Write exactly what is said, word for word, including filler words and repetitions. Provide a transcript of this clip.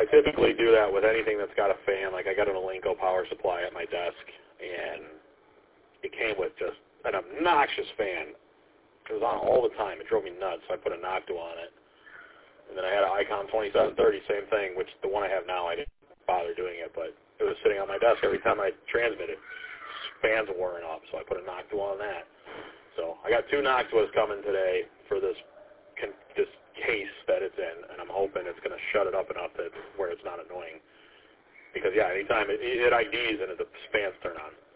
I typically do that with anything that's got a fan. Like I got an Elenco power supply at my desk, and it came with just an obnoxious fan. It was on all the time. It drove me nuts, so I put a Noctua on it. And then I had an Icon twenty-seven thirty, same thing, which the one I have now, I didn't bother doing it, but it was sitting on my desk every time I transmitted. Fans were wearing up, so I put a Noctua on that. So I got two Noctuas coming today for this this case that it's in, and I'm hoping it's going to shut it up enough that where it's not annoying. Because, yeah, anytime it, it I Ds and the fans turn on.